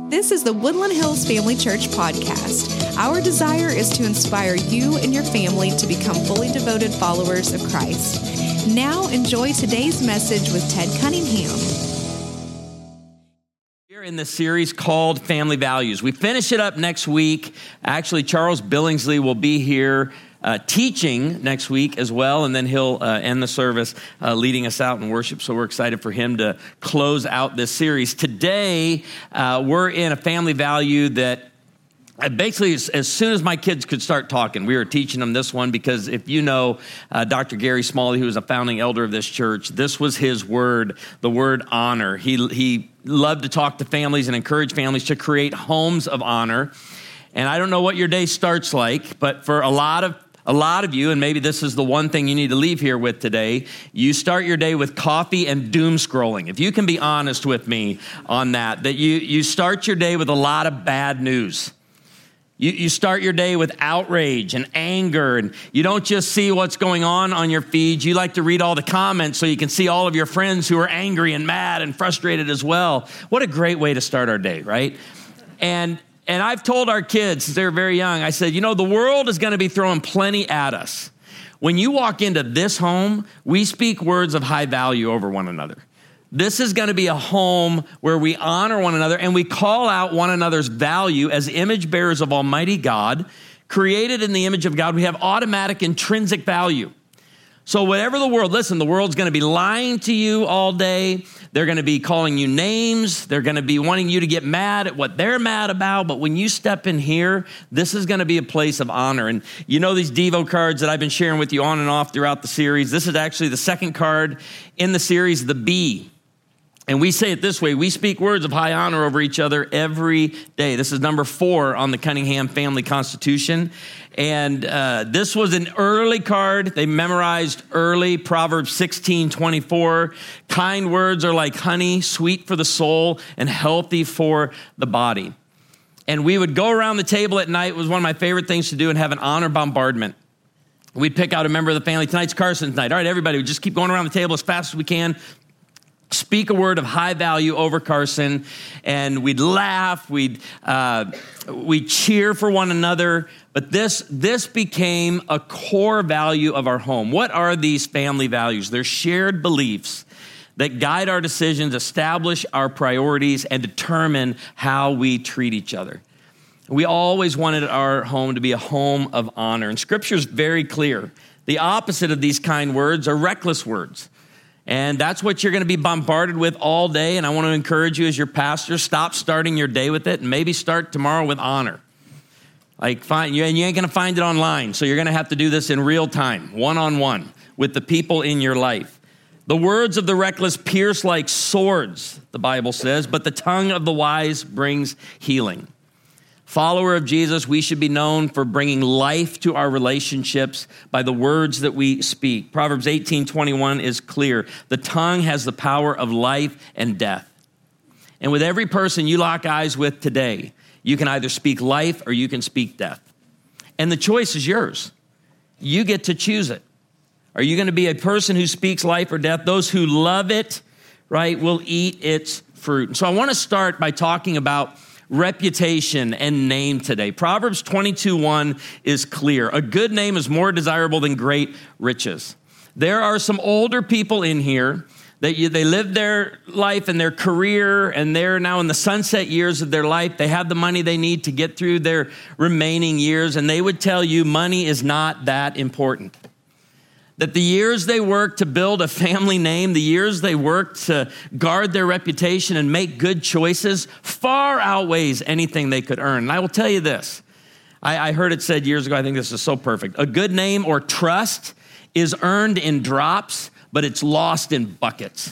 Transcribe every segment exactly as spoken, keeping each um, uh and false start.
This is the Woodland Hills Family Church podcast. Our desire is to inspire you and your family to become fully devoted followers of Christ. Now enjoy today's message with Ted Cunningham. We're in the series called Family Values. We finish it up next week. Actually, Charles Billingsley will be here Uh, teaching next week as well, and then he'll uh, end the service uh, leading us out in worship, so we're excited for him to close out this series. Today, uh, we're in a family value that I basically, as, as soon as my kids could start talking, we were teaching them this one, because if you know uh, Doctor Gary Smalley, who was a founding elder of this church, this was his word, the word honor. He, he loved to talk to families and encourage families to create homes of honor. And I don't know what your day starts like, but for a lot of A lot of you, and maybe this is the one thing you need to leave here with today, you start your day with coffee and doom scrolling. If you can be honest with me on that, that you, you start your day with a lot of bad news. You, you start your day with outrage and anger, and you don't just see what's going on on your feed. You like to read all the comments so you can see all of your friends who are angry and mad and frustrated as well. What a great way to start our day, right? And And I've told our kids since they were very young, I said, you know, the world is going to be throwing plenty at us. When you walk into this home, we speak words of high value over one another. This is going to be a home where we honor one another and we call out one another's value as image bearers of Almighty God. Created in the image of God, we have automatic intrinsic value. So whatever the world, listen, the world's going to be lying to you all day. They're going to be calling you names. They're going to be wanting you to get mad at what they're mad about. But when you step in here, this is going to be a place of honor. And you know these Devo cards that I've been sharing with you on and off throughout the series. This is actually the second card in the series, the B. And we say it this way: we speak words of high honor over each other every day. This is number four on the Cunningham Family Constitution. And uh, this was an early card. They memorized early, Proverbs sixteen twenty-four. Kind words are like honey, sweet for the soul and healthy for the body. And we would go around the table at night. It was one of my favorite things to do, and have an honor bombardment. We'd pick out a member of the family. Tonight's Carson's night. All right, everybody, we just keep going around the table as fast as we can. Speak a word of high value over Carson, and we'd laugh, we'd uh, we'd cheer for one another. But this this became a core value of our home. What are these family values? They're shared beliefs that guide our decisions, establish our priorities, and determine how we treat each other. We always wanted our home to be a home of honor, and Scripture is very clear. The opposite of these kind words are reckless words. And that's what you're going to be bombarded with all day. And I want to encourage you as your pastor, stop starting your day with it, and maybe start tomorrow with honor. Like, find, and you ain't going to find it online. So you're going to have to do this in real time, one-on-one, with the people in your life. The words of the reckless pierce like swords, the Bible says, but the tongue of the wise brings healing. Follower of Jesus, we should be known for bringing life to our relationships by the words that we speak. Proverbs eighteen twenty-one is clear. The tongue has the power of life and death. And with every person you lock eyes with today, you can either speak life or you can speak death. And the choice is yours. You get to choose it. Are you going to be a person who speaks life or death? Those who love it, right, will eat its fruit. And so I want to start by talking about reputation and name today. Proverbs twenty-two one is clear. A good name is more desirable than great riches. There are some older people in here that you, they lived their life and their career, and they're now in the sunset years of their life. They have the money they need to get through their remaining years, and they would tell you money is not that important. That the years they worked to build a family name, the years they worked to guard their reputation and make good choices far outweighs anything they could earn. And I will tell you this. I, I heard it said years ago, I think this is so perfect. A good name or trust is earned in drops, but it's lost in buckets.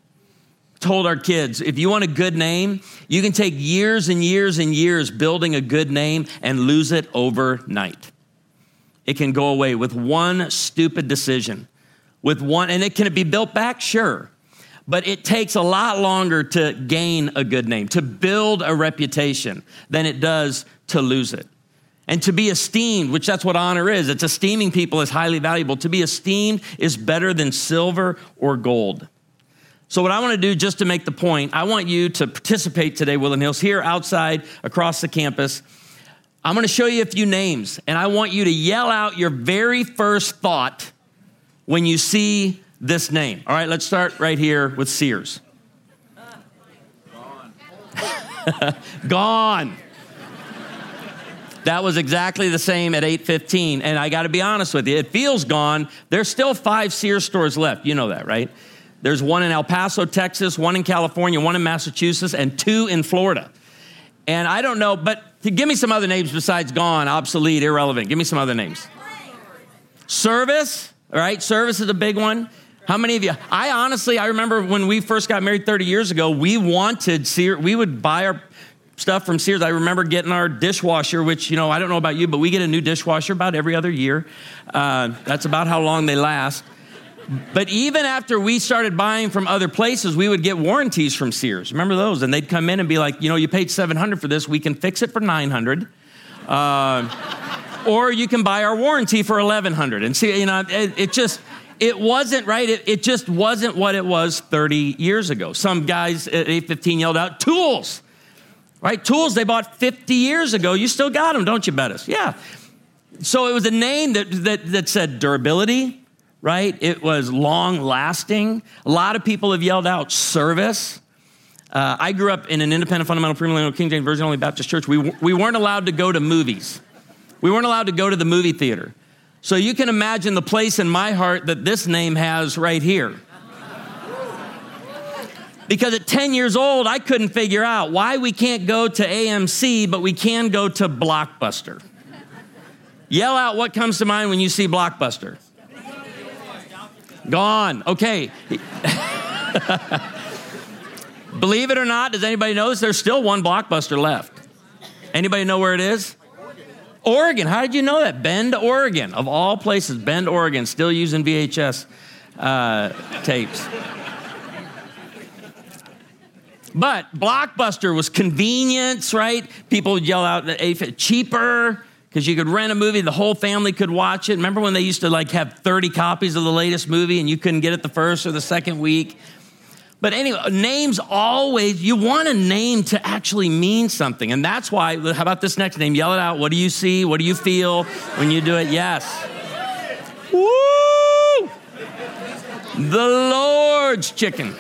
Told our kids, if you want a good name, you can take years and years and years building a good name and lose it overnight. It can go away with one stupid decision, with one, and it can be built back, sure. But it takes a lot longer to gain a good name, to build a reputation, than it does to lose it. And to be esteemed, which that's what honor is, it's esteeming people as highly valuable. To be esteemed is better than silver or gold. So what I want to do, just to make the point, I want you to participate today, Woodland Hills, here outside across the campus. I'm going to show you a few names, and I want you to yell out your very first thought when you see this name. All right, let's start right here with Sears. Gone. Gone. That was exactly the same at eight fifteen, and I got to be honest with you, it feels gone. There's still five Sears stores left. You know that, right? There's one in El Paso, Texas, one in California, one in Massachusetts, and two in Florida. And I don't know, but give me some other names besides gone, obsolete, irrelevant. Give me some other names. Service, all right? Service is a big one. How many of you? I honestly, I remember when we first got married thirty years ago, we wanted Sears. We would buy our stuff from Sears. I remember getting our dishwasher, which, you know, I don't know about you, but we get a new dishwasher about every other year. Uh, that's about how long they last. But even after we started buying from other places, we would get warranties from Sears. Remember those? And they'd come in and be like, you know, you paid seven hundred dollars for this. We can fix it for nine hundred dollars. Uh, or you can buy our warranty for eleven hundred dollars. And see, you know, it, it just, it wasn't right. It, it just wasn't what it was thirty years ago. Some guys at eight fifteen yelled out, tools, right? Tools they bought fifty years ago. You still got them, don't you, Bettis? Yeah. So it was a name that, that, that said durability, right? It was long-lasting. A lot of people have yelled out service. Uh, I grew up in an independent, fundamental, premillennial, King James Version only Baptist church. We, we weren't allowed to go to movies. We weren't allowed to go to the movie theater. So you can imagine the place in my heart that this name has right here. Because at ten years old, I couldn't figure out why we can't go to A M C, but we can go to Blockbuster. Yell out what comes to mind when you see Blockbuster. Gone. Okay. Believe it or not, does anybody know this? There's still one Blockbuster left. Anybody know where it is? Oregon. How did you know that? Bend, Oregon. Of all places, Bend, Oregon, still using V H S uh, tapes. But Blockbuster was convenience, right? People would yell out, cheaper, because you could rent a movie, the whole family could watch it. Remember when they used to like have thirty copies of the latest movie and you couldn't get it the first or the second week? But anyway, names always, you want a name to actually mean something. And that's why, how about this next name? Yell it out. What do you see? What do you feel when you do it? Yes. Woo! The Lord's chicken.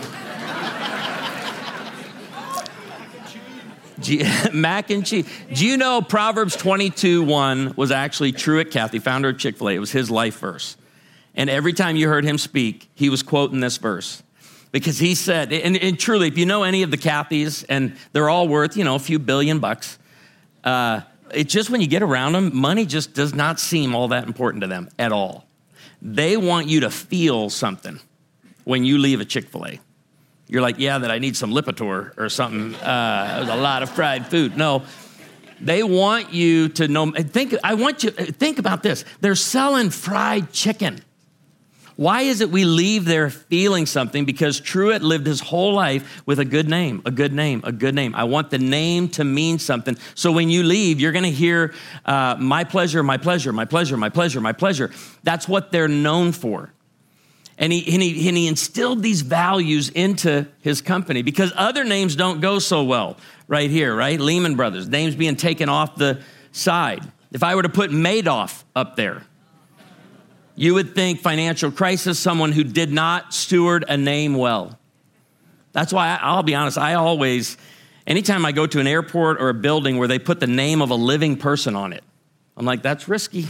Mac and cheese. Do you know Proverbs twenty-two one was actually Truett Cathy, founder of Chick-fil-A. It was his life verse. And every time you heard him speak, he was quoting this verse. Because he said, and, and truly, if you know any of the Cathys, and they're all worth, you know, a few billion bucks, uh, it's just when you get around them, money just does not seem all that important to them at all. They want you to feel something when you leave a Chick-fil-A. You're like, yeah, that I need some Lipitor or something. Uh, there's a lot of fried food. No, they want you to know. Think. I want you think about this. They're selling fried chicken. Why is it we leave there feeling something? Because Truett lived his whole life with a good name, a good name, a good name. I want the name to mean something. So when you leave, you're going to hear uh, my pleasure, my pleasure, my pleasure, my pleasure, my pleasure. That's what they're known for. And he, and, he, and he instilled these values into his company because other names don't go so well right here, right? Lehman Brothers, names being taken off the side. If I were to put Madoff up there, you would think financial crisis, someone who did not steward a name well. That's why I, I'll be honest, I always, anytime I go to an airport or a building where they put the name of a living person on it, I'm like, that's risky.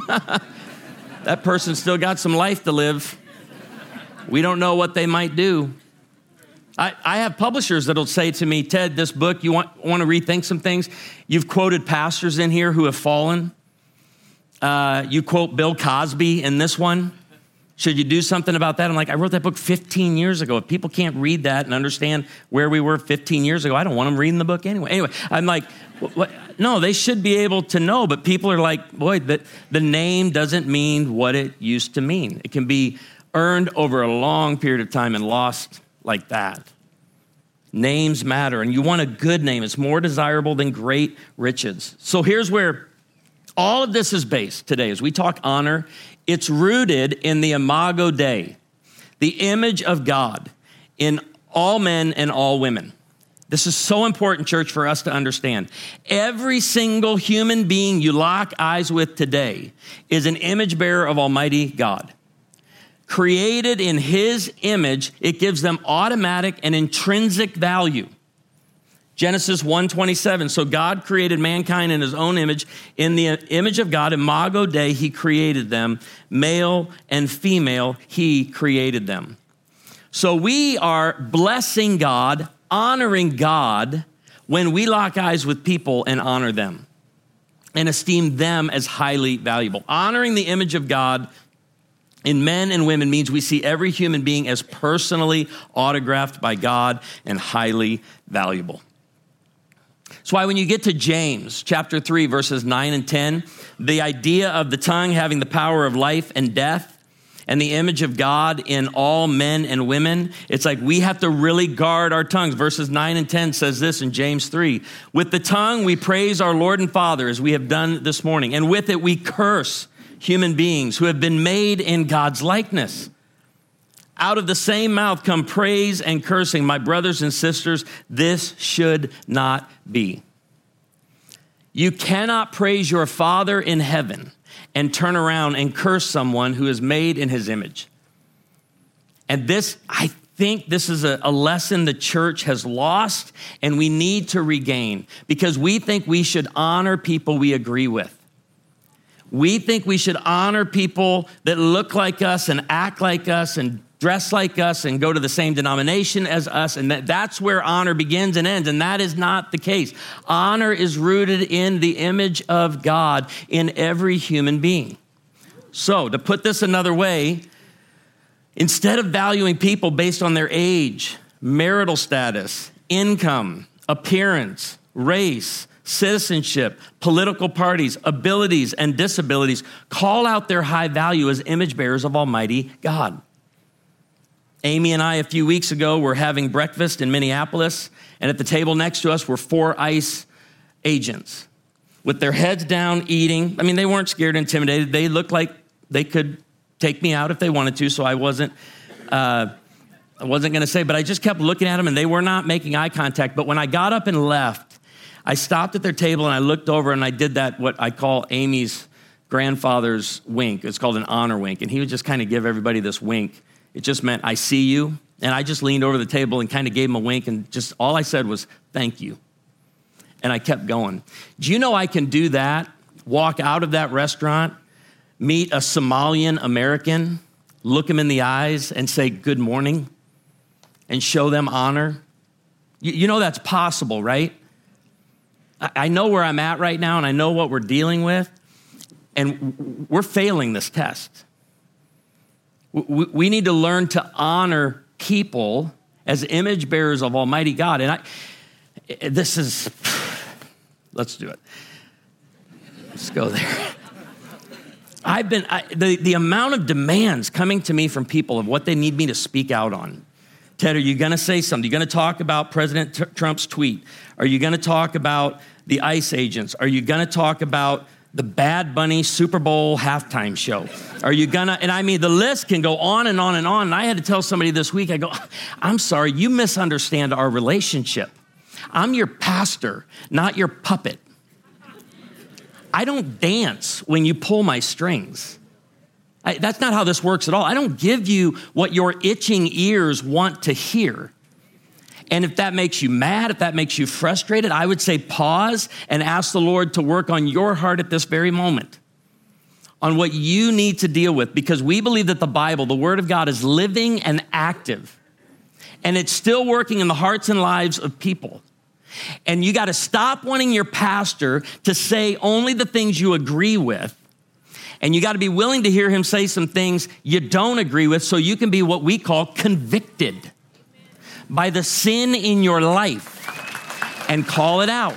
That person's still got some life to live. We don't know what they might do. I, I have publishers that'll say to me, Ted, this book, you want, want to rethink some things? You've quoted pastors in here who have fallen. Uh, you quote Bill Cosby in this one. Should you do something about that? I'm like, I wrote that book fifteen years ago. If people can't read that and understand where we were fifteen years ago, I don't want them reading the book anyway. Anyway, I'm like, what, what? No, they should be able to know. But people are like, boy, the, the name doesn't mean what it used to mean. It can be earned over a long period of time and lost like that. Names matter, and you want a good name. It's more desirable than great riches. So here's where all of this is based today. As we talk honor, it's rooted in the Imago Dei, the image of God, in all men and all women. This is so important, church, for us to understand. Every single human being you lock eyes with today is an image bearer of Almighty God. Created in his image, it gives them automatic and intrinsic value. Genesis one twenty-seven, so God created mankind in his own image. In the image of God, imago Dei, he created them. Male and female, he created them. So we are blessing God, honoring God when we lock eyes with people and honor them and esteem them as highly valuable. Honoring the image of God in men and women means we see every human being as personally autographed by God and highly valuable. That's why when you get to James chapter three, verses nine and ten, the idea of the tongue having the power of life and death and the image of God in all men and women, it's like we have to really guard our tongues. Verses nine and ten says this in James three, with the tongue we praise our Lord and Father as we have done this morning, and with it we curse human beings who have been made in God's likeness. Out of the same mouth come praise and cursing. My brothers and sisters, this should not be. You cannot praise your Father in heaven and turn around and curse someone who is made in his image. And this, I think this is a, a lesson the church has lost and we need to regain because we think we should honor people we agree with. We think we should honor people that look like us and act like us and dress like us and go to the same denomination as us. And that, that's where honor begins and ends. And that is not the case. Honor is rooted in the image of God in every human being. So to put this another way, instead of valuing people based on their age, marital status, income, appearance, race, citizenship, political parties, abilities, and disabilities, call out their high value as image bearers of Almighty God. Amy and I, a few weeks ago, were having breakfast in Minneapolis, and at the table next to us were four ICE agents with their heads down eating. I mean, they weren't scared, intimidated. They looked like they could take me out if they wanted to, so I wasn't uh, I wasn't going to say, but I just kept looking at them, and they were not making eye contact. But when I got up and left, I stopped at their table, and I looked over, and I did that, what I call Amy's grandfather's wink. It's called an honor wink, and he would just kind of give everybody this wink. It just meant, I see you. And I just leaned over the table and kind of gave him a wink. And just all I said was, thank you. And I kept going. Do you know I can do that? Walk out of that restaurant, meet a Somalian American, look him in the eyes and say, good morning, and show them honor? You, you know that's possible, right? I, I know where I'm at right now, and I know what we're dealing with. And we're failing this test. We need to learn to honor people as image bearers of Almighty God. And I, this is, let's do it. Let's go there. I've been, I, the, the amount of demands coming to me from people of what they need me to speak out on. Ted, are you going to say something? Are you going to talk about President T- Trump's tweet? Are you going to talk about the ICE agents? Are you going to talk about the Bad Bunny Super Bowl halftime show? Are you gonna, and I mean, the list can go on and on and on. And I had to tell somebody this week, I go, I'm sorry, you misunderstand our relationship. I'm your pastor, not your puppet. I don't dance when you pull my strings. I, that's not how this works at all. I don't give you what your itching ears want to hear. And if that makes you mad, if that makes you frustrated, I would say pause and ask the Lord to work on your heart at this very moment on what you need to deal with, because we believe that the Bible, the Word of God, is living and active, and it's still working in the hearts and lives of people. And you got to stop wanting your pastor to say only the things you agree with, and you got to be willing to hear him say some things you don't agree with so you can be what we call convicted by the sin in your life and call it out.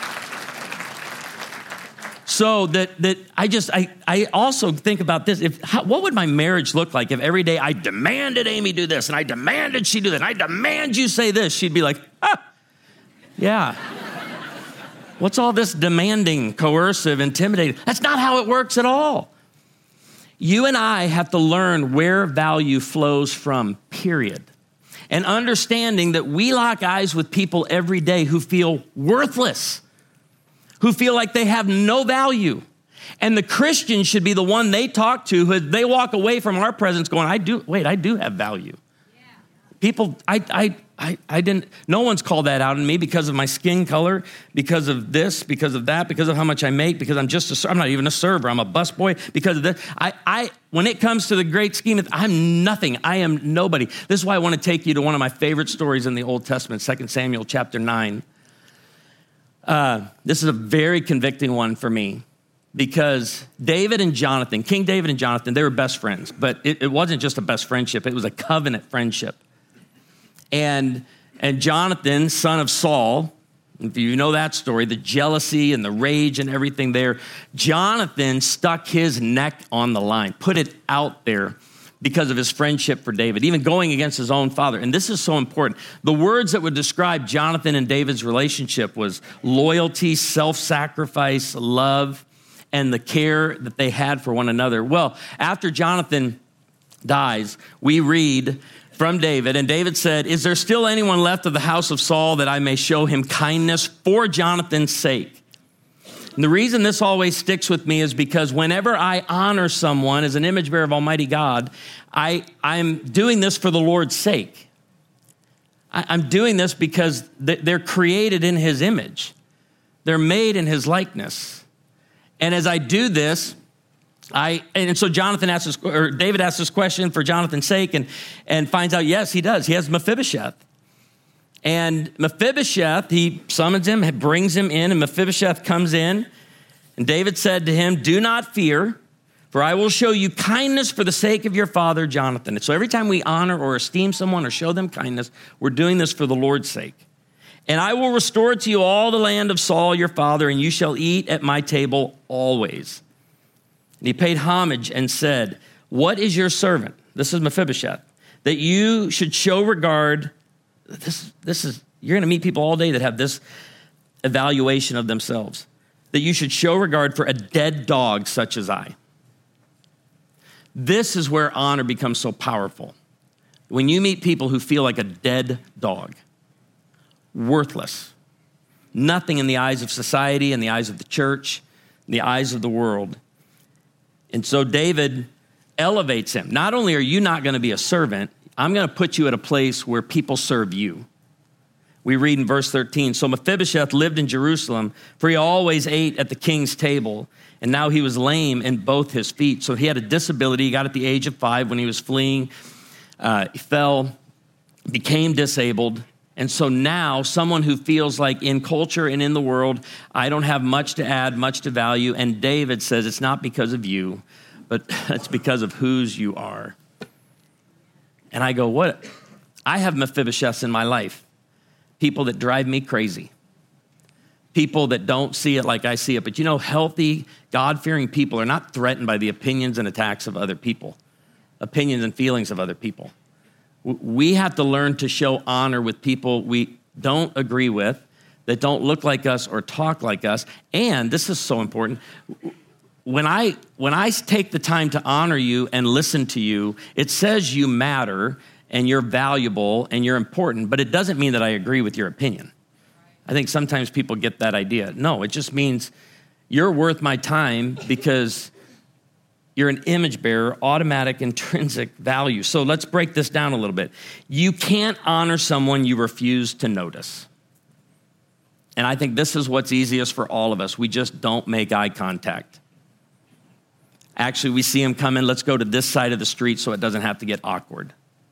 So that that I just, I, I also think about this. If how, what would my marriage look like if every day I demanded Amy do this and I demanded she do that and I demand you say this? She'd be like, ah, yeah. What's all this demanding, coercive, intimidating? That's not how it works at all. You and I have to learn where value flows from, period. and understanding that we lock eyes with people every day who feel worthless, who feel like they have no value. And the Christian should be the one they talk to, who they walk away from our presence going, I do, wait, I do have value. Yeah. People, I, I, I, I didn't, no one's called that out in me because of my skin color, because of this, because of that, because of how much I make, because I'm just a, I'm not even a server, I'm a busboy, because of this. I, I, when it comes to the great scheme, of, I'm nothing, I am nobody. This is why I want to take you to one of my favorite stories in the Old Testament, Second Samuel chapter nine. Uh, this is a very convicting one for me. Because David and Jonathan, King David and Jonathan, they were best friends, but it, it wasn't just a best friendship, it was a covenant friendship. And, and Jonathan, son of Saul, if you know that story, the jealousy and the rage and everything there, Jonathan stuck his neck on the line, put it out there because of his friendship for David, even going against his own father. And this is so important. The words that would describe Jonathan and David's relationship was loyalty, self-sacrifice, love, and the care that they had for one another. Well, after Jonathan dies, we read from David, and David said, is there still anyone left of the house of Saul that I may show him kindness for Jonathan's sake? And the reason this always sticks with me is because whenever I honor someone as an image bearer of Almighty God, I, I'm doing this for the Lord's sake. I, I'm doing this because they're created in his image. They're made in his likeness. And as I do this, I and so Jonathan asks this, or David asks this question for Jonathan's sake, and and finds out yes, he does. He has Mephibosheth, and Mephibosheth he summons him, brings him in, and Mephibosheth comes in, and David said to him, "Do not fear, for I will show you kindness for the sake of your father Jonathan." And so every time we honor or esteem someone or show them kindness, we're doing this for the Lord's sake. And I will restore to you all the land of Saul your father, and you shall eat at my table always. And he paid homage and said, what is your servant? This is Mephibosheth, that you should show regard. This, this is, you're going to meet people all day that have this evaluation of themselves, that you should show regard for a dead dog such as I. This is where honor becomes so powerful. When you meet people who feel like a dead dog, worthless, nothing in the eyes of society, in the eyes of the church, in the eyes of the world. And so David elevates him. Not only are you not going to be a servant, I'm going to put you at a place where people serve you. We read in verse thirteen, so Mephibosheth lived in Jerusalem, for he always ate at the king's table, and now he was lame in both his feet. So he had a disability. He got at the age of five when he was fleeing. Uh, he fell, became disabled. And so now someone who feels like in culture and in the world, I don't have much to add, much to value. And David says it's not because of you, but it's because of whose you are. And I go, what? I have Mephibosheths in my life. People that drive me crazy. People that don't see it like I see it. But you know, healthy, God-fearing people are not threatened by the opinions and attacks of other people, opinions and feelings of other people. We have to learn to show honor with people we don't agree with, that don't look like us or talk like us. And this is so important. When I when I take the time to honor you and listen to you, it says you matter and you're valuable and you're important, but it doesn't mean that I agree with your opinion. I think sometimes people get that idea. No, it just means you're worth my time because you're an image bearer, automatic, intrinsic value. So let's break this down a little bit. You can't honor someone you refuse to notice. And I think this is what's easiest for all of us. We just don't make eye contact. Actually, we see them come in, let's go to this side of the street so it doesn't have to get awkward.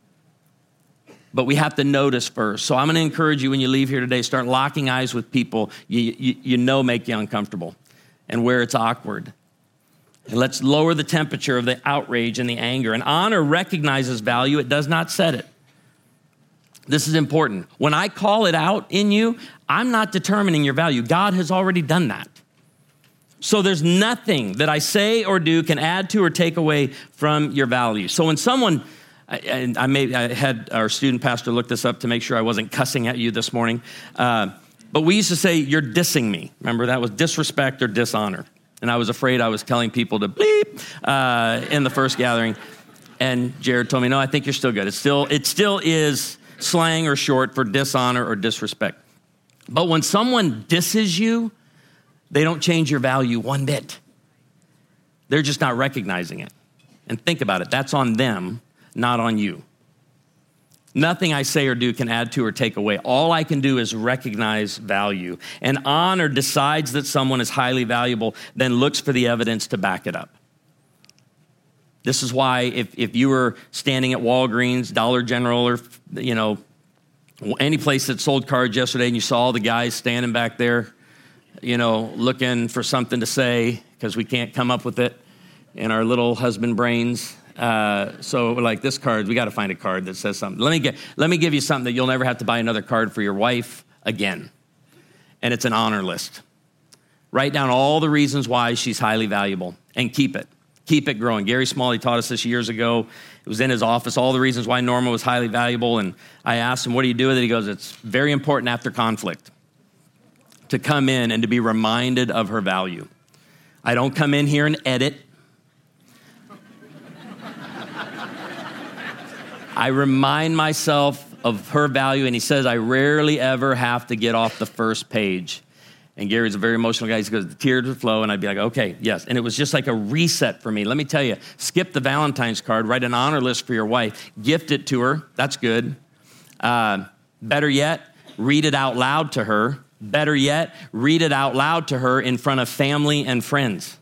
But we have to notice first. So I'm going to encourage you when you leave here today, start locking eyes with people you, you, you know make you uncomfortable and where it's awkward. And let's lower the temperature of the outrage and the anger. And honor recognizes value. It does not set it. This is important. When I call it out in you, I'm not determining your value. God has already done that. So there's nothing that I say or do can add to or take away from your value. So when someone, and I, may, I had our student pastor look this up to make sure I wasn't cussing at you this morning, uh, but we used to say, you're dissing me. Remember, that was disrespect or dishonor. And I was afraid I was telling people to bleep uh, in the first gathering. And Jared told me, no, I think you're still good. It still, it still is slang or short for dishonor or disrespect. But when someone disses you, they don't change your value one bit. They're just not recognizing it. And think about it. That's on them, not on you. Nothing I say or do can add to or take away. All I can do is recognize value. And honor decides that someone is highly valuable, then looks for the evidence to back it up. This is why if, if you were standing at Walgreens, Dollar General, or, you know, any place that sold cards yesterday and you saw the guys standing back there, you know, looking for something to say because we can't come up with it in our little husband brains. Uh, so we're like, this card, we got to find a card that says something. Let me get, let me give you something that you'll never have to buy another card for your wife again. And it's an honor list. Write down all the reasons why she's highly valuable and keep it. Keep it growing. Gary Smalley taught us this years ago. It was in his office, all the reasons why Norma was highly valuable. And I asked him, what do you do with it? He goes, it's very important after conflict to come in and to be reminded of her value. I don't come in here and edit. I remind myself of her value, and he says I rarely ever have to get off the first page. And Gary's a very emotional guy. He goes, the tears would flow, and I'd be like, okay, yes. And it was just like a reset for me. Let me tell you, skip the Valentine's card, write an honor list for your wife, gift it to her. That's good. Uh, better yet, read it out loud to her. Better yet, read it out loud to her in front of family and friends.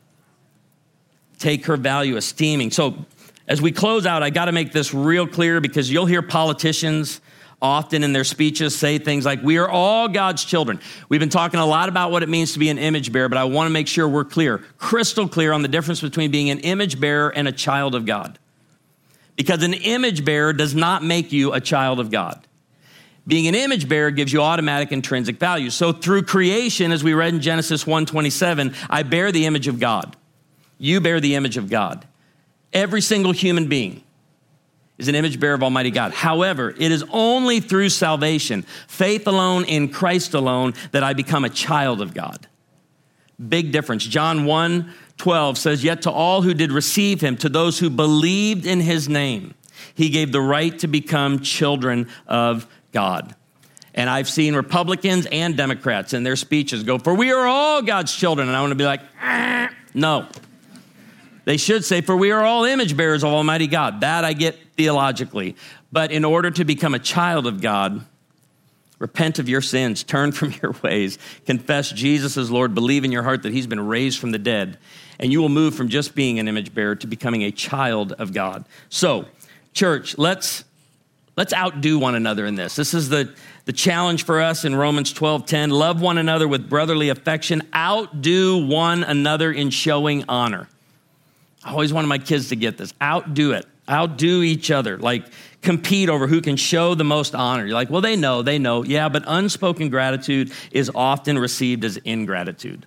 Take her value, esteeming. So as we close out, I got to make this real clear because you'll hear politicians often in their speeches say things like, we are all God's children. We've been talking a lot about what it means to be an image bearer, but I want to make sure we're clear, crystal clear on the difference between being an image bearer and a child of God. Because an image bearer does not make you a child of God. Being an image bearer gives you automatic intrinsic value. So through creation, as we read in Genesis one twenty-seven, I bear the image of God. You bear the image of God. Every single human being is an image bearer of Almighty God. However, it is only through salvation, faith alone in Christ alone, that I become a child of God. Big difference. John one twelve says, yet to all who did receive him, to those who believed in his name, he gave the right to become children of God. And I've seen Republicans and Democrats in their speeches go, for we are all God's children. And I want to be like, ah, no. They should say, for we are all image bearers of Almighty God. That I get theologically. But in order to become a child of God, repent of your sins, turn from your ways, confess Jesus as Lord, believe in your heart that he's been raised from the dead, and you will move from just being an image bearer to becoming a child of God. So, church, let's let's outdo one another in this. This is the, the challenge for us in Romans twelve ten. Love one another with brotherly affection. Outdo one another in showing honor. I always wanted my kids to get this. Outdo it. Outdo each other. Like, compete over who can show the most honor. You're like, well, they know, they know. Yeah, but unspoken gratitude is often received as ingratitude.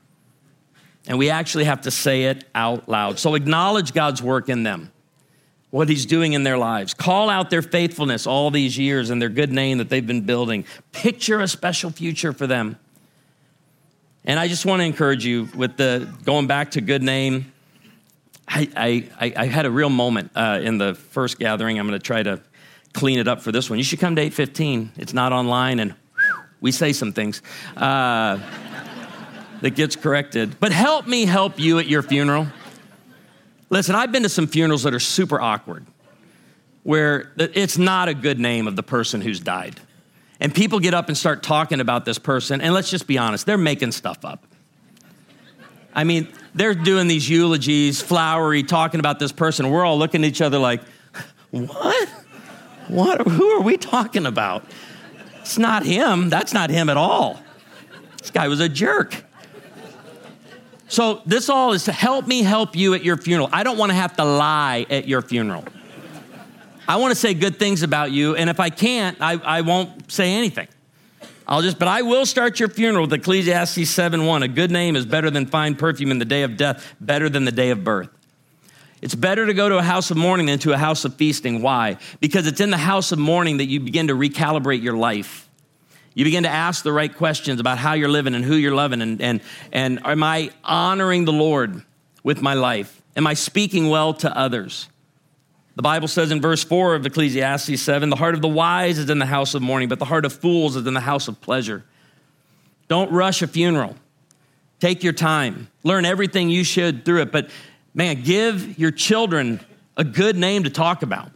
And we actually have to say it out loud. So acknowledge God's work in them, what he's doing in their lives. Call out their faithfulness all these years and their good name that they've been building. Picture a special future for them. And I just want to encourage you with the going back to good name. I, I, I had a real moment uh, in the first gathering. I'm going to try to clean it up for this one. You should come to eight fifteen. It's not online, and whew, we say some things uh, that gets corrected. But help me help you at your funeral. Listen, I've been to some funerals that are super awkward, where it's not a good name of the person who's died. And people get up and start talking about this person, and let's just be honest, they're making stuff up. I mean, they're doing these eulogies, flowery, talking about this person. We're all looking at each other like, what? What? Who are we talking about? It's not him. That's not him at all. This guy was a jerk. So this all is to help me help you at your funeral. I don't want to have to lie at your funeral. I want to say good things about you, and if I can't, I, I won't say anything. I'll just, but I will start your funeral with Ecclesiastes seven one. A good name is better than fine perfume in the day of death, better than the day of birth. It's better to go to a house of mourning than to a house of feasting. Why? Because it's in the house of mourning that you begin to recalibrate your life. You begin to ask the right questions about how you're living and who you're loving. And, and, and am I honoring the Lord with my life? Am I speaking well to others? The Bible says in verse four of Ecclesiastes seven, the heart of the wise is in the house of mourning, but the heart of fools is in the house of pleasure. Don't rush a funeral. Take your time. Learn everything you should through it. But man, give your children a good name to talk about.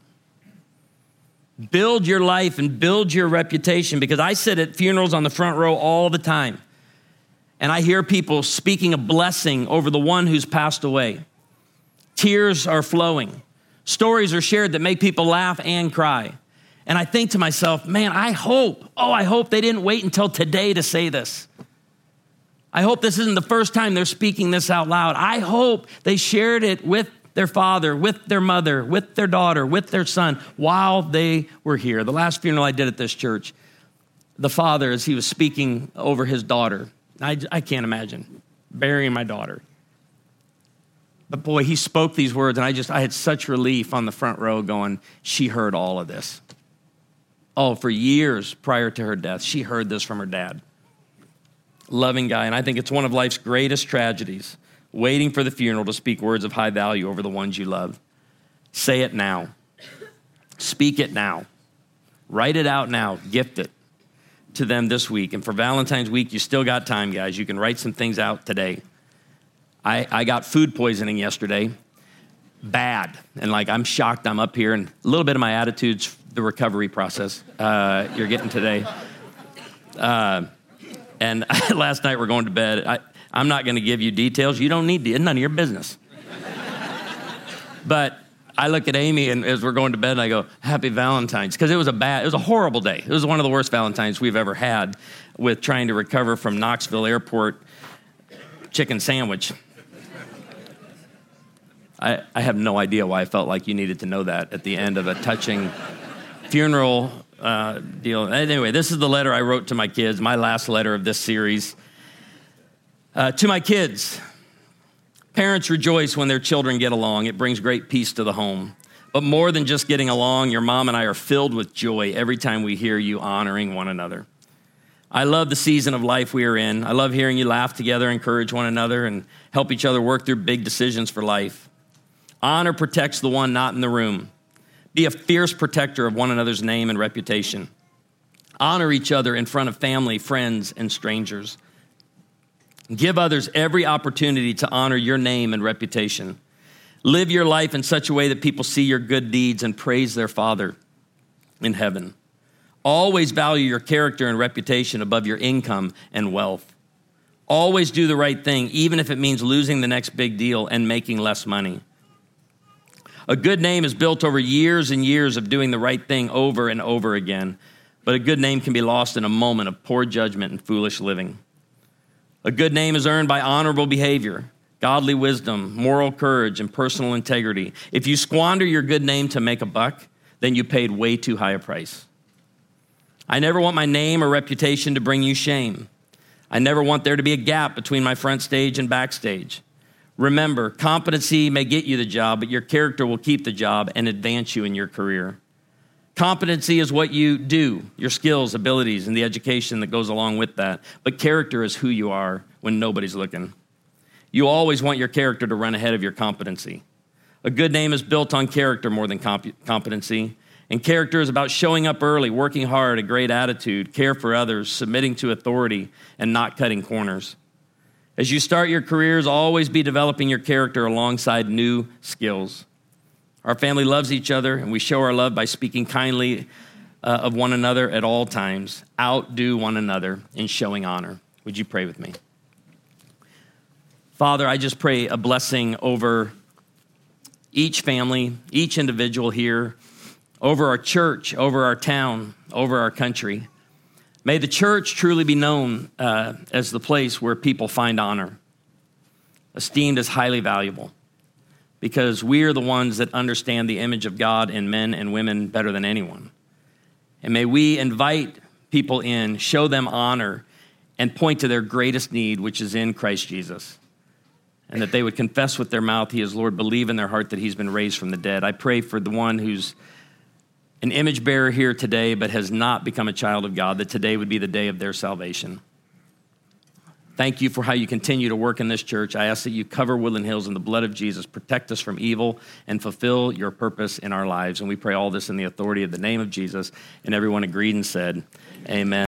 Build your life and build your reputation, because I sit at funerals on the front row all the time, and I hear people speaking a blessing over the one who's passed away. Tears are flowing. Stories are shared that make people laugh and cry. And I think to myself, man, I hope, oh, I hope they didn't wait until today to say this. I hope this isn't the first time they're speaking this out loud. I hope they shared it with their father, with their mother, with their daughter, with their son while they were here. The last funeral I did at this church, the father, as he was speaking over his daughter, I, I can't imagine burying my daughter. But boy, he spoke these words, and I just, I had such relief on the front row going, she heard all of this. Oh, for years prior to her death, she heard this from her dad. Loving guy, and I think it's one of life's greatest tragedies, waiting for the funeral to speak words of high value over the ones you love. Say it now. Speak it now. Write it out now. Gift it to them this week. And for Valentine's week, you still got time, guys. You can write some things out today. I, I got food poisoning yesterday, bad. And like, I'm shocked I'm up here, and a little bit of my attitude's the recovery process uh, you're getting today. Uh, and last night we're going to bed. I, I'm not going to give you details. You don't need to. It's none of your business. But I look at Amy, and as we're going to bed, and I go, happy Valentine's, because it was a bad, it was a horrible day. It was one of the worst Valentines we've ever had with trying to recover from Knoxville Airport chicken sandwich. I, I have no idea why I felt like you needed to know that at the end of a touching funeral uh, deal. Anyway, this is the letter I wrote to my kids, my last letter of this series. Uh, to my kids, parents rejoice when their children get along. It brings great peace to the home. But more than just getting along, your mom and I are filled with joy every time we hear you honoring one another. I love the season of life we are in. I love hearing you laugh together, encourage one another, and help each other work through big decisions for life. Honor protects the one not in the room. Be a fierce protector of one another's name and reputation. Honor each other in front of family, friends, and strangers. Give others every opportunity to honor your name and reputation. Live your life in such a way that people see your good deeds and praise their Father in heaven. Always value your character and reputation above your income and wealth. Always do the right thing, even if it means losing the next big deal and making less money. A good name is built over years and years of doing the right thing over and over again, but a good name can be lost in a moment of poor judgment and foolish living. A good name is earned by honorable behavior, godly wisdom, moral courage, and personal integrity. If you squander your good name to make a buck, then you paid way too high a price. I never want my name or reputation to bring you shame. I never want there to be a gap between my front stage and backstage. Remember, competency may get you the job, but your character will keep the job and advance you in your career. Competency is what you do, your skills, abilities, and the education that goes along with that. But character is who you are when nobody's looking. You always want your character to run ahead of your competency. A good name is built on character more than comp- competency. And character is about showing up early, working hard, a great attitude, care for others, submitting to authority, and not cutting corners. As you start your careers, always be developing your character alongside new skills. Our family loves each other, and we show our love by speaking kindly uh, of one another at all times. Outdo one another in showing honor. Would you pray with me? Father, I just pray a blessing over each family, each individual here, over our church, over our town, over our country. May the church truly be known uh, as the place where people find honor, esteemed as highly valuable, because we are the ones that understand the image of God in men and women better than anyone. And may we invite people in, show them honor, and point to their greatest need, which is in Christ Jesus, and that they would confess with their mouth he is Lord, believe in their heart that he's been raised from the dead. I pray for the one who's an image bearer here today but has not become a child of God, that today would be the day of their salvation. Thank you for how you continue to work in this church. I ask that you cover Woodland Hills in the blood of Jesus, protect us from evil, and fulfill your purpose in our lives. And we pray all this in the authority of the name of Jesus. And everyone agreed and said, amen.